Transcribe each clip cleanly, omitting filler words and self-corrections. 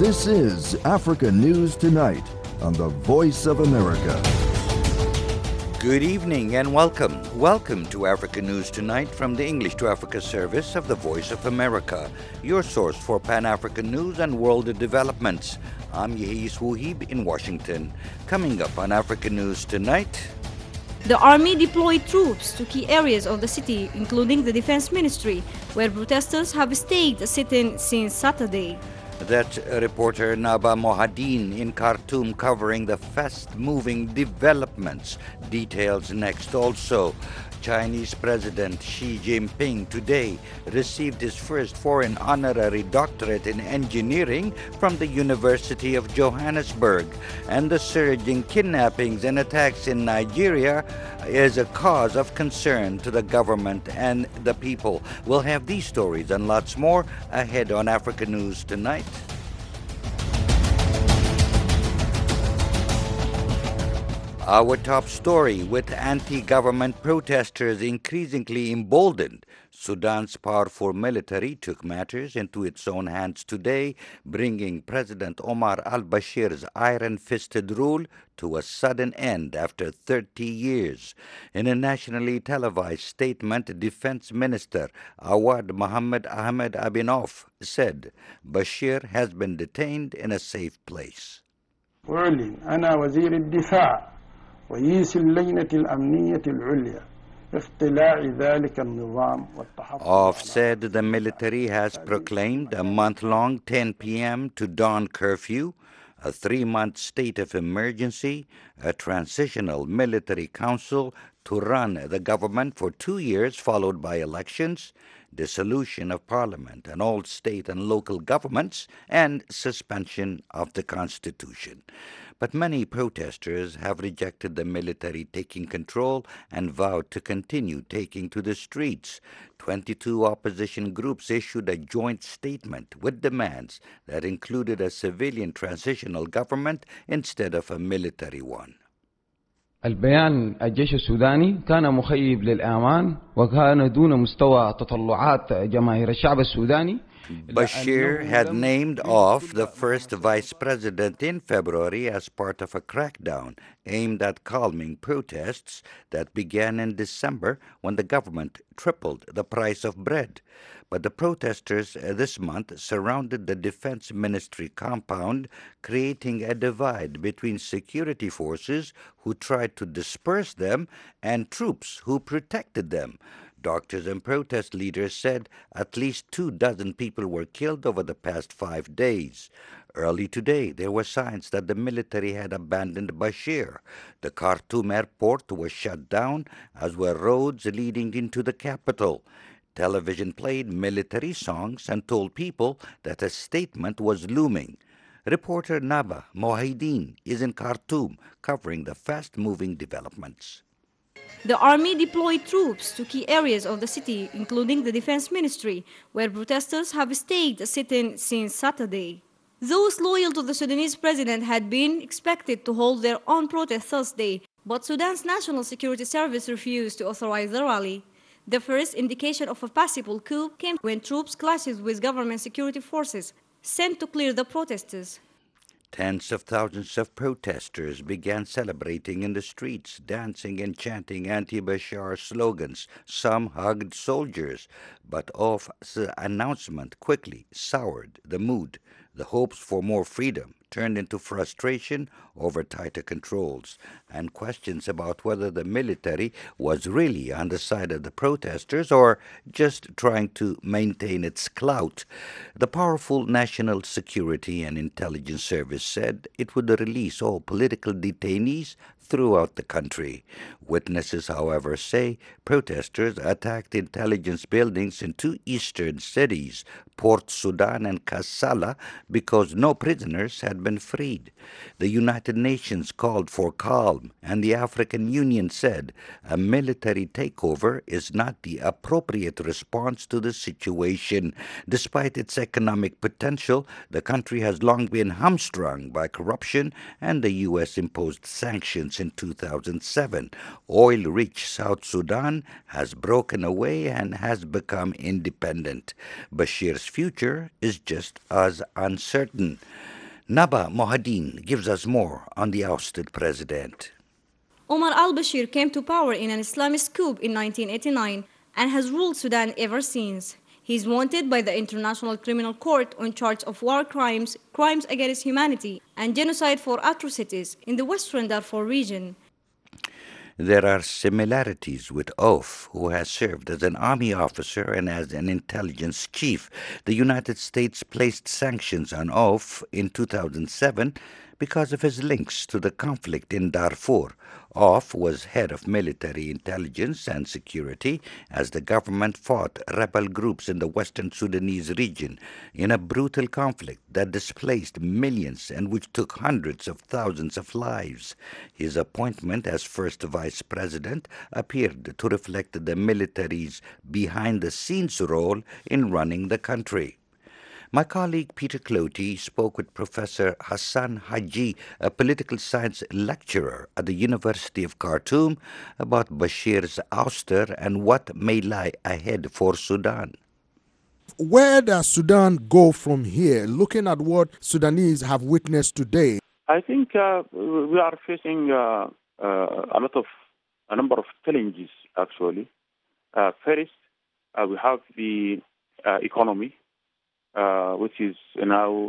This is Africa News Tonight on the Voice of America. Good evening and welcome. Welcome to Africa News Tonight from the English to Africa service of the Voice of America, your source for Pan-African news and world developments. I'm Yehis Wuhib in Washington. Coming up on Africa News Tonight, the army deployed troops to key areas of the city, including the defense ministry, where protesters have staged a sit-in since Saturday. That's reporter Naba Mohadeen in Khartoum covering the fast-moving developments. Details next also. Chinese President Xi Jinping today received his first foreign honorary doctorate in engineering from the University of Johannesburg. And the surge in kidnappings and attacks in Nigeria is a cause of concern to the government and the people. We'll have these stories and lots more ahead on Africa News Tonight. Our top story: with anti-government protesters increasingly emboldened, Sudan's powerful military took matters into its own hands today, bringing President Omar al-Bashir's iron-fisted rule to a sudden end after 30 years. In a nationally televised statement, Defense Minister Awad Mohammed Ahmed Abinof said Bashir has been detained in a safe place. أعلن أنا وزير الدفاع رئيس اللجنة الأمنية العليا اختلاع ذلك النظام والتحفظ. Off said the military has proclaimed a month-long 10 p.m. to dawn curfew, a 3-month state of emergency, a transitional military council to run the government for 2 years followed by elections, dissolution of parliament and all state and local governments, and suspension of the constitution. But many protesters have rejected the military taking control and vowed to continue taking to the streets. 22 opposition groups issued a joint statement with demands that included a civilian transitional government instead of a military one. البيان الجيش السوداني كان مخيب للآمان وكان دون مستوى تطلعات جماهير الشعب السوداني. Bashir had named off the first vice president in February as part of a crackdown aimed at calming protests that began in December when the government tripled the price of bread. But the protesters this month surrounded the defense ministry compound, creating a divide between security forces who tried to disperse them and troops who protected them. Doctors and protest leaders said at least 24 people were killed over the past 5 days. Early today, there were signs that the military had abandoned Bashir. The Khartoum airport was shut down, as were roads leading into the capital. Television played military songs and told people that a statement was looming. Reporter Naba Mohideen is in Khartoum covering the fast-moving developments. The army deployed troops to key areas of the city, including the defense ministry, where protesters have staged a sit-in since Saturday. Those loyal to the Sudanese president had been expected to hold their own protest Thursday, but Sudan's National Security Service refused to authorize the rally. The first indication of a possible coup came when troops clashed with government security forces sent to clear the protesters. Tens of thousands of protesters began celebrating in the streets, dancing and chanting anti-Bashar slogans. Some hugged soldiers, but Off's announcement quickly soured the mood. The hopes for more freedom turned into frustration over tighter controls and questions about whether the military was really on the side of the protesters or just trying to maintain its clout. The powerful National Security and Intelligence Service said it would release all political detainees throughout the country. Witnesses, however, say protesters attacked intelligence buildings in 2 eastern cities, Port Sudan and Kassala, because no prisoners had been freed. The United Nations called for calm, and the African Union said a military takeover is not the appropriate response to the situation. Despite its economic potential, the country has long been hamstrung by corruption, and the U.S. imposed sanctions elections in 2007. Oil-rich South Sudan has broken away and has become independent. Bashir's future is just as uncertain. Naba Mohadin gives us more on the ousted president. Omar al-Bashir came to power in an Islamist coup in 1989 and has ruled Sudan ever since. He is wanted by the International Criminal Court on charge of war crimes, crimes against humanity, and genocide for atrocities in the Western Darfur region. There are similarities with Auf, who has served as an army officer and as an intelligence chief. The United States placed sanctions on Auf in 2007 because of his links to the conflict in Darfur. Auf was head of military intelligence and security as the government fought rebel groups in the western Sudanese region in a brutal conflict that displaced millions and which took hundreds of thousands of lives. His appointment as first vice president appeared to reflect the military's behind-the-scenes role in running the country. My colleague Peter Cloty spoke with Professor Hassan Haji, a political science lecturer at the University of Khartoum, about Bashir's ouster and what may lie ahead for Sudan. Where does Sudan go from here, looking at what Sudanese have witnessed today? I think we are facing a number of challenges, actually. First, we have the economy, which is now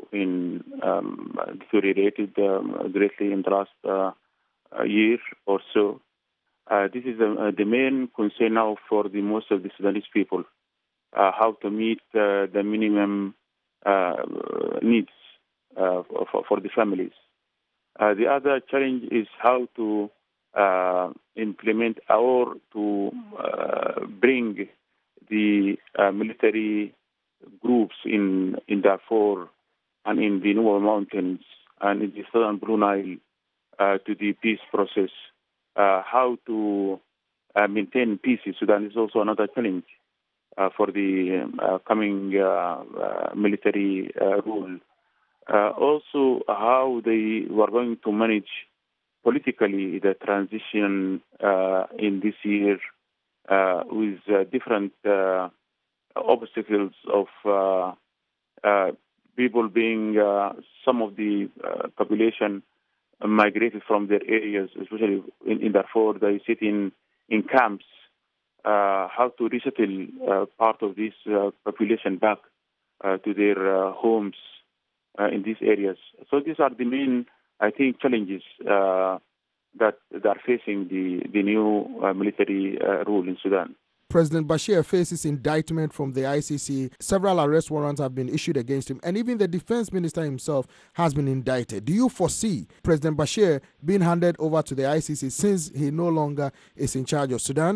deteriorated greatly in the last year or so. This is the main concern now for the most of the Sudanese people, how to meet the minimum needs for the families. The other challenge is how to implement or to bring the military groups in Darfur and in the Nuba Mountains and in the southern Blue Nile to the peace process. How to maintain peace in Sudan is also another challenge for the coming military rule. Also, how they were going to manage politically the transition in this year with different obstacles of people being, some of the population migrated from their areas, especially in Darfur. They sit in camps. How to resettle part of this population back to their homes in these areas. So these are the main, I think, challenges that are facing the new military rule in Sudan. President Bashir faces indictment from the ICC. Several arrest warrants have been issued against him, and even the defense minister himself has been indicted. Do you foresee President Bashir being handed over to the ICC since he no longer is in charge of Sudan?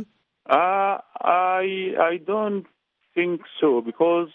I don't think so, because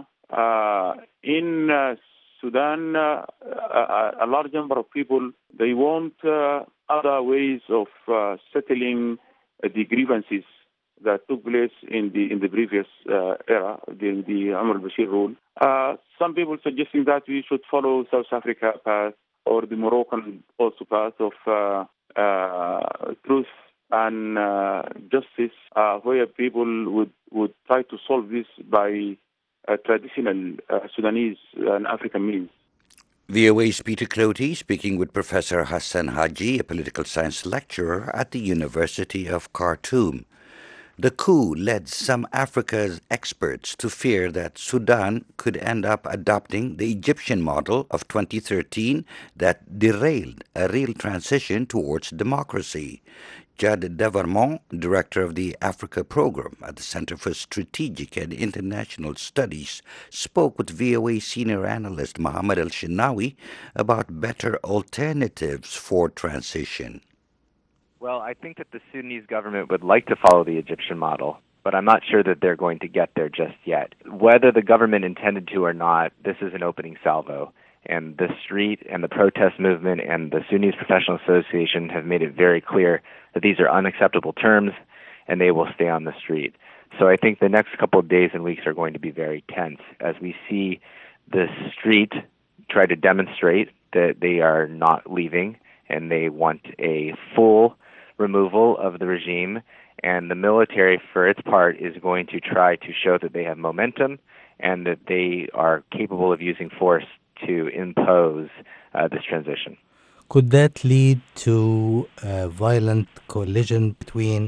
in Sudan, a large number of people, they want other ways of settling the grievances that took place in the previous era, during the Omar al-Bashir rule. Some people suggesting that we should follow South Africa path or the Moroccan also path of truth and justice, where people would try to solve this by traditional Sudanese and African means. VOA's Peter Cloty speaking with Professor Hassan Haji, a political science lecturer at the University of Khartoum. The coup led some Africa's experts to fear that Sudan could end up adopting the Egyptian model of 2013 that derailed a real transition towards democracy. Judd Devermont, director of the Africa program at the Center for Strategic and International Studies, spoke with VOA senior analyst Mohammed El-Shinawi about better alternatives for transition. Well, I think that the Sudanese government would like to follow the Egyptian model, but I'm not sure that they're going to get there just yet. Whether the government intended to or not, this is an opening salvo. And the street and the protest movement and the Sudanese Professional Association have made it very clear that these are unacceptable terms and they will stay on the street. So I think the next couple of days and weeks are going to be very tense as we see the street try to demonstrate that they are not leaving and they want a full removal of the regime. And the military, for its part, is going to try to show that they have momentum and that they are capable of using force to impose this transition. Could that lead to a violent collision between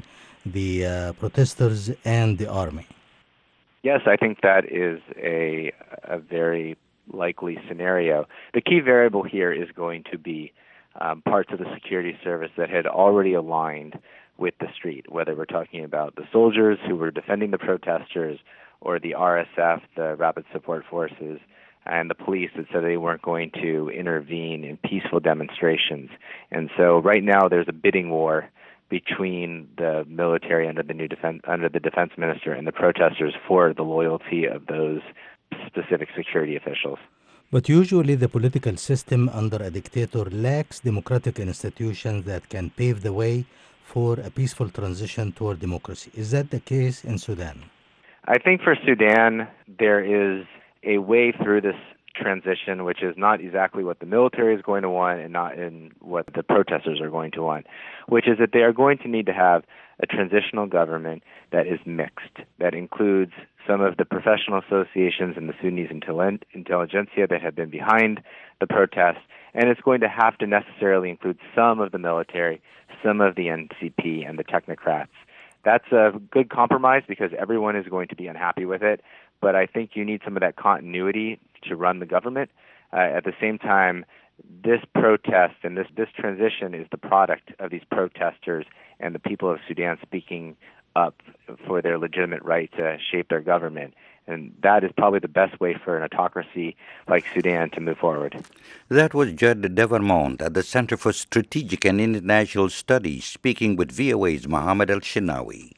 the protesters and the army? Yes, I think that is a very likely scenario. The key variable here is going to be parts of the security service that had already aligned with the street, whether we're talking about the soldiers who were defending the protesters or the RSF, the Rapid Support Forces, and the police that said they weren't going to intervene in peaceful demonstrations. And so right now there's a bidding war between the military under the defense minister and the protesters for the loyalty of those specific security officials. But usually the political system under a dictator lacks democratic institutions that can pave the way for a peaceful transition toward democracy. Is that the case in Sudan? I think for Sudan, there is a way through this transition, which is not exactly what the military is going to want and not in what the protesters are going to want, which is that they are going to need to have a transitional government that is mixed, that includes some of the professional associations and the Sudanese intelligentsia that have been behind the protests, and it's going to have to necessarily include some of the military, some of the NCP, and the technocrats. That's a good compromise because everyone is going to be unhappy with it, but I think you need some of that continuity to run the government. At the same time, this protest and this transition is the product of these protesters and the people of Sudan speaking up for their legitimate right to shape their government. And that is probably the best way for an autocracy like Sudan to move forward. That was Judd Devermont at the Center for Strategic and International Studies speaking with VOA's Mohammed El-Shinawi.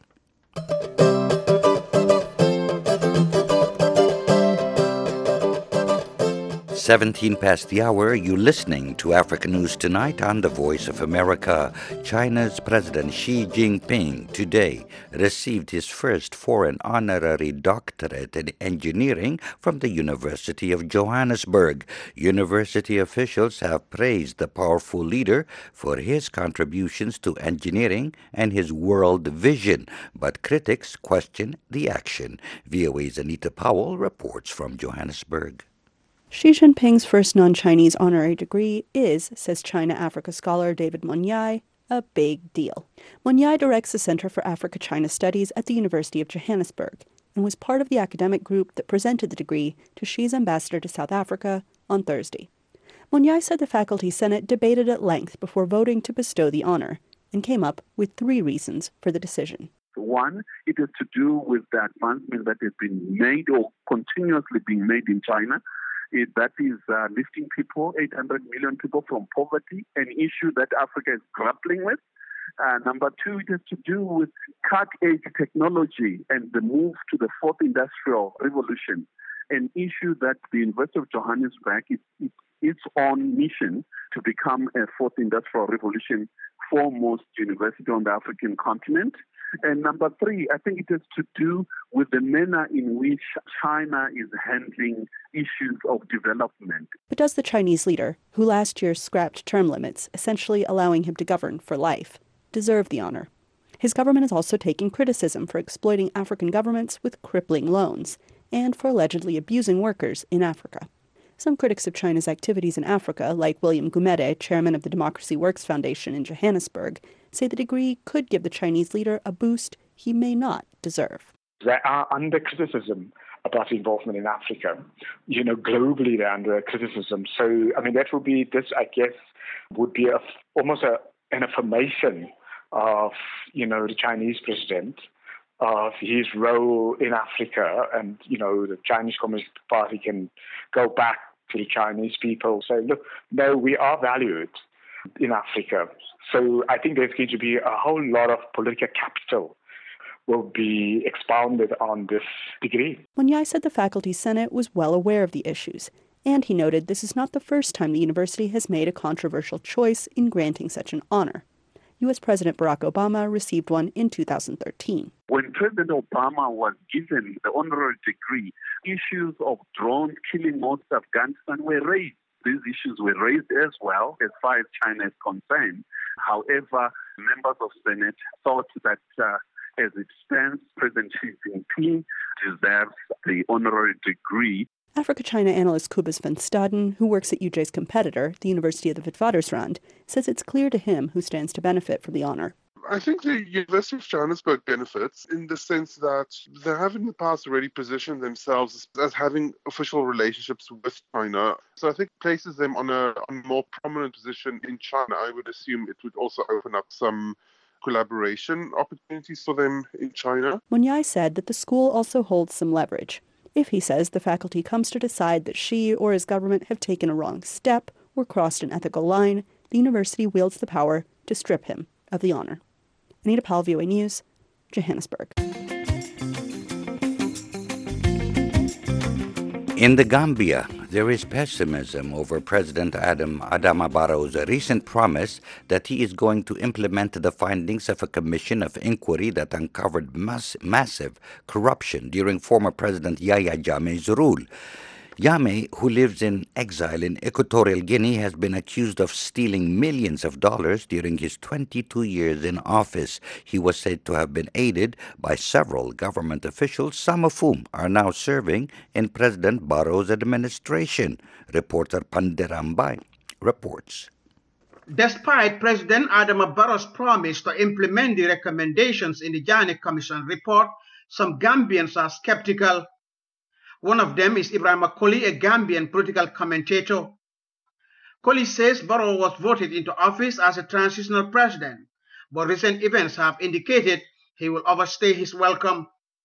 17 past the hour, you're listening to Africa News Tonight on the Voice of America. China's President Xi Jinping today received his first foreign honorary doctorate in engineering from the University of Johannesburg. University officials have praised the powerful leader for his contributions to engineering and his world vision, but critics question the action. VOA's Anita Powell reports from Johannesburg. Xi Jinping's first non-Chinese honorary degree is, says China-Africa scholar David Monyai, a big deal. Monyai directs the Center for Africa-China Studies at the University of Johannesburg and was part of the academic group that presented the degree to Xi's ambassador to South Africa on Thursday. Monyai said the faculty senate debated at length before voting to bestow the honor and came up with 3 reasons for the decision. One, it is to do with the advancement that has been made or continuously being made in China. That is lifting people, 800 million people from poverty, an issue that Africa is grappling with. Number 2, it has to do with cut-edge technology and the move to the 4th industrial revolution, an issue that the University of Johannesburg is its own mission to become a 4th industrial revolution foremost university on the African continent. And number 3, I think it has to do with the manner in which China is handling issues of development. But does the Chinese leader, who last year scrapped term limits, essentially allowing him to govern for life, deserve the honor? His government is also taking criticism for exploiting African governments with crippling loans and for allegedly abusing workers in Africa. Some critics of China's activities in Africa, like William Gumede, chairman of the Democracy Works Foundation in Johannesburg, say the degree could give the Chinese leader a boost he may not deserve. They are under criticism about involvement in Africa. Globally they're under criticism. So, that would be, would be almost an affirmation of, the Chinese president, of his role in Africa, and, the Chinese Communist Party can go back to the Chinese people, say, look, no, we are valued in Africa. So I think there's going to be a whole lot of political capital will be expounded on this degree. Monyai said the faculty senate was well aware of the issues, and he noted this is not the first time the university has made a controversial choice in granting such an honor. U.S. President Barack Obama received one in 2013. When President Obama was given the honorary degree, issues of drones killing most of Afghanistan were raised. these issues were raised as well as far as China is concerned. However, members of Senate thought that as it stands, President Xi Jinping deserves the honorary degree. Africa-China analyst Cobus van Staden, who works at UJ's competitor, the University of the Witwatersrand, says it's clear to him who stands to benefit from the honor. I think the University of Johannesburg benefits in the sense that they have in the past already positioned themselves as having official relationships with China. So I think places them on a more prominent position in China. I would assume it would also open up some collaboration opportunities for them in China. Munyai said that the school also holds some leverage. If, he says, the faculty comes to decide that Xi or his government have taken a wrong step or crossed an ethical line, the university wields the power to strip him of the honor. Anita Powell, VOA News, Johannesburg. In the Gambia, there is pessimism over President Adama Barrow's recent promise that he is going to implement the findings of a commission of inquiry that uncovered massive corruption during former President Yahya Jammeh's rule. Jammeh, who lives in exile in Equatorial Guinea, has been accused of stealing millions of dollars during his 22 years in office. He was said to have been aided by several government officials, some of whom are now serving in President Barrow's administration. Reporter Panderambai reports. Despite President Adama Barrow's promise to implement the recommendations in the Jammeh Commission report, some Gambians are skeptical. One of them is Ibrahim Koli, a Gambian political commentator. Koli says Barrow was voted into office as a transitional president, but recent events have indicated he will overstay his welcome.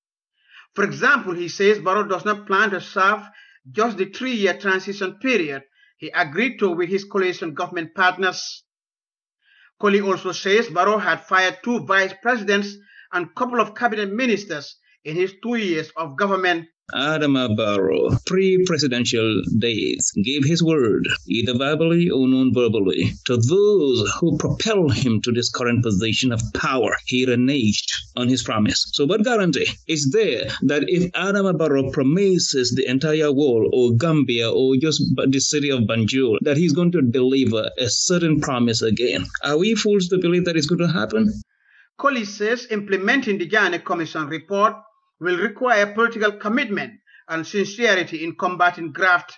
For example, he says Barrow does not plan to serve just the 3-year transition period he agreed to with his coalition government partners. Koli also says Barrow had fired 2 vice presidents and a couple of cabinet ministers in his 2 years of government. Adama Barrow, pre-presidential days, gave his word, either verbally or non-verbally, to those who propelled him to this current position of power. He reneged on his promise. So what guarantee is there that if Adama Barrow promises the entire world or Gambia or just the city of Banjul that he's going to deliver a certain promise again? Are we fools to believe that it's going to happen? Koli says implementing the Jammeh Commission report will require political commitment and sincerity in combating graft.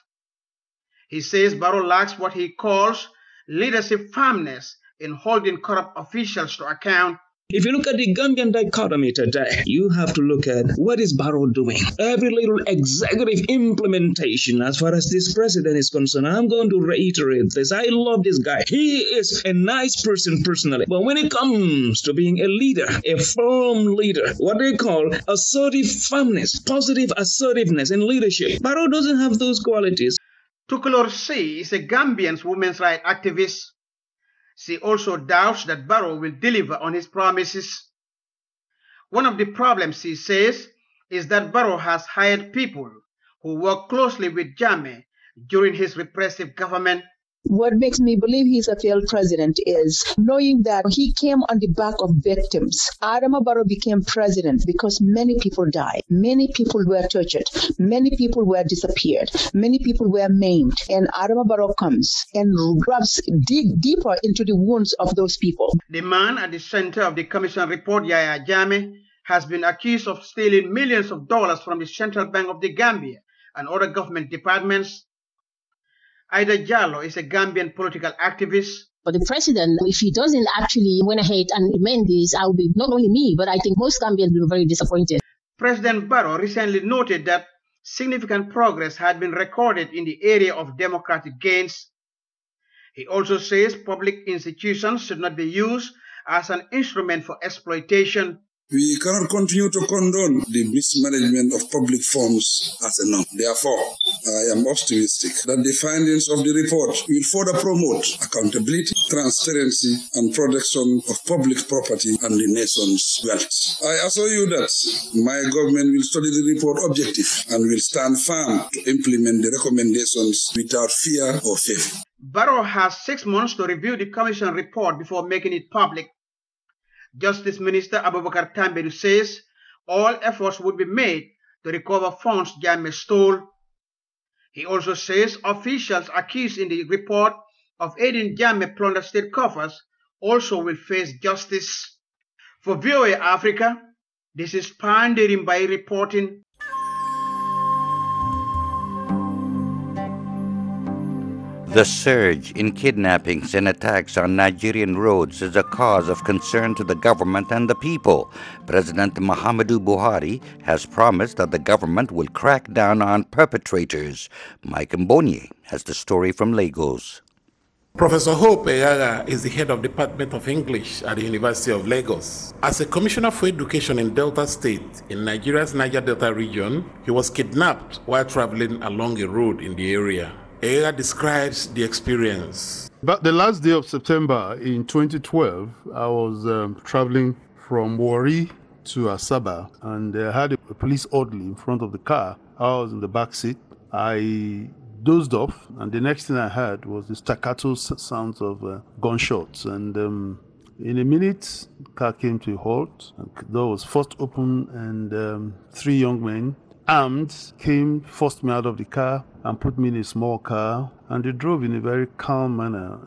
He says Barrow lacks what he calls leadership firmness in holding corrupt officials to account. If you look at the Gambian dichotomy today, you have to look at what is Barrow doing. Every little executive implementation as far as this president is concerned, I'm going to reiterate this. I love this guy. He is a nice person personally. But when it comes to being a leader, a firm leader, what they call assertive firmness, positive assertiveness in leadership, Barrow doesn't have those qualities. Tukulor C is a Gambian women's rights activist. She also doubts that Barrow will deliver on his promises. One of the problems, she says, is that Barrow has hired people who work closely with Jammeh during his repressive government. What makes me believe he's a failed president is knowing that he came on the back of victims. Adama Barrow became president because many people died. Many people were tortured. Many people were disappeared. Many people were maimed. And Adama Barrow comes and dig deeper into the wounds of those people. The man at the center of the commission report, Yahya Jammeh, has been accused of stealing millions of dollars from the Central Bank of the Gambia and other government departments. Ida Jallo is a Gambian political activist. But the president, if he doesn't actually went ahead and amend this, I will be, not only me, but I think most Gambians will be very disappointed. President Barrow recently noted that significant progress had been recorded in the area of democratic gains. He also says public institutions should not be used as an instrument for exploitation. We cannot continue to condone the mismanagement of public funds as a norm. Therefore, I am optimistic that the findings of the report will further promote accountability, transparency, and protection of public property and the nation's wealth. I assure you that my government will study the report objectively and will stand firm to implement the recommendations without fear or favor. Barrow has 6 months to review the commission report before making it public. Justice Minister Abubakar Tambedu says all efforts would be made to recover funds Jammeh stole. He also says officials accused in the report of aiding Jammeh plunder state coffers also will face justice. For VOA Africa, this is Pandering by reporting. The surge in kidnappings and attacks on Nigerian roads is a cause of concern to the government and the people. President Muhammadu Buhari has promised that the government will crack down on perpetrators. Mike Mbonye has the story from Lagos. Professor Hope Eyaga is the head of Department of English at the University of Lagos. As a commissioner for education in Delta State, in Nigeria's Niger Delta region, he was kidnapped while traveling along a road in the area. Eyaga describes the experience. But the last day of September in 2012, I was traveling from Warri to Asaba, and I had a police orderly in front of the car. I was in the back seat. I dozed off, and the next thing I heard was the staccato sounds of gunshots. And in a minute, the car came to a halt. The door was first open, and 3 young men, armed, came, forced me out of the car and put me in a small car. And they drove in a very calm manner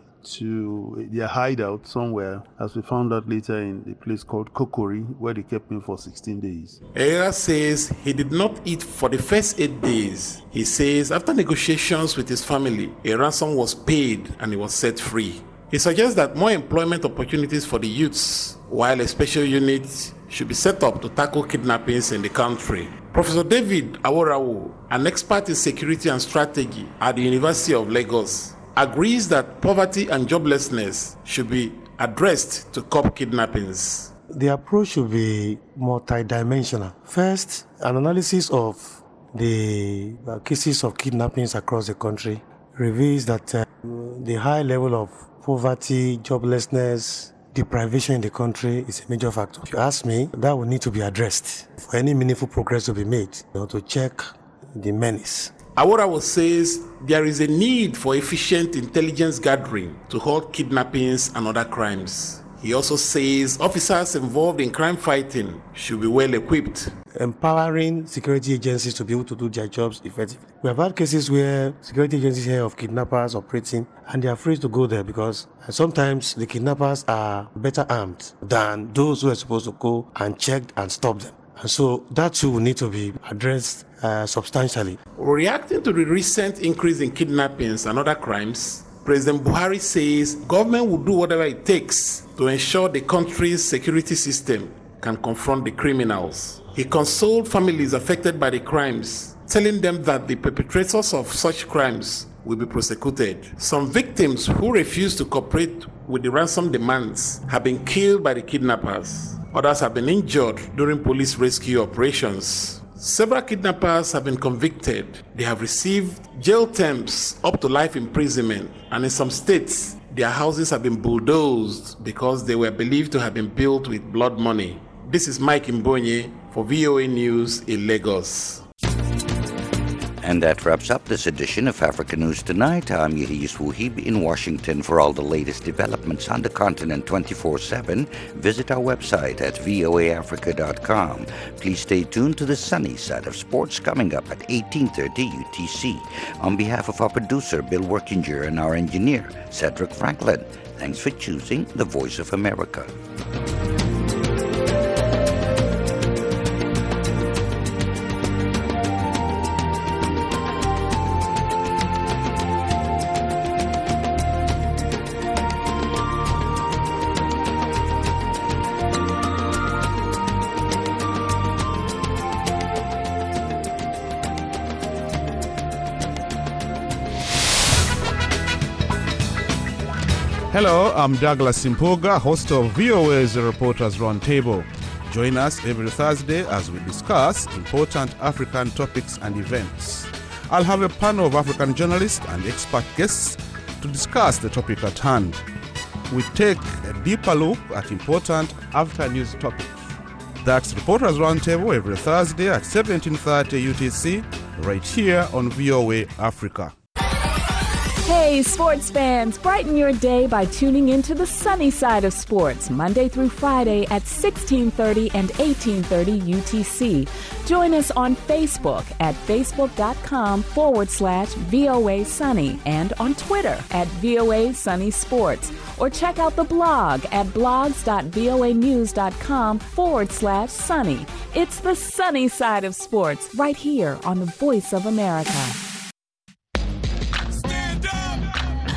to their hideout somewhere, as we found out later, in a place called Kokori, where they kept me for 16 days. Eyaga says he did not eat for the first 8 days. He says after negotiations with his family, a ransom was paid and he was set free. He suggests that more employment opportunities for the youths, while a special unit should be set up to tackle kidnappings in the country. Professor David Aworawo, an expert in security and strategy at the University of Lagos, agrees that poverty and joblessness should be addressed to curb kidnappings. The approach should be multidimensional. First, an analysis of the cases of kidnappings across the country reveals that the high level of poverty, joblessness, deprivation in the country is a major factor. If you ask me, that will need to be addressed for any meaningful progress to be made, to check the menace. Aworawo says there is a need for efficient intelligence gathering to halt kidnappings and other crimes. He also says officers involved in crime fighting should be well equipped. Empowering security agencies to be able to do their jobs effectively. We have had cases where security agencies hear of kidnappers operating and they are afraid to go there because sometimes the kidnappers are better armed than those who are supposed to go and check and stop them. And so that too will need to be addressed substantially. Reacting to the recent increase in kidnappings and other crimes, President Buhari says government will do whatever it takes to ensure the country's security system can confront the criminals. He consoled families affected by the crimes, telling them that the perpetrators of such crimes will be prosecuted. Some victims who refused to cooperate with the ransom demands have been killed by the kidnappers. Others have been injured during police rescue operations. Several kidnappers have been convicted. They have received jail terms up to life imprisonment, and in some states, their houses have been bulldozed because they were believed to have been built with blood money. This is Mike Mbonye for VOA News in Lagos. And that wraps up this edition of Africa News Tonight. I'm Yehis Wuhib in Washington. For all the latest developments on the continent 24/7, visit our website at voaafrica.com. Please stay tuned to the sunny side of sports coming up at 18:30 UTC. On behalf of our producer, Bill Workinger, and our engineer, Cedric Franklin, thanks for choosing the Voice of America. Hello, I'm Douglas Simpoga, host of VOA's Reporters Roundtable. Join us every Thursday as we discuss important African topics and events. I'll have a panel of African journalists and expert guests to discuss the topic at hand. We take a deeper look at important African news topics. That's Reporters Roundtable every Thursday at 17:30 UTC, right here on VOA Africa. Hey, sports fans, brighten your day by tuning into the sunny side of sports, Monday through Friday at 1630 and 1830 UTC. Join us on Facebook at facebook.com/VOA Sunny and on Twitter at VOA Sunny Sports. Or check out the blog at blogs.voanews.com/sunny. It's the sunny side of sports right here on the Voice of America.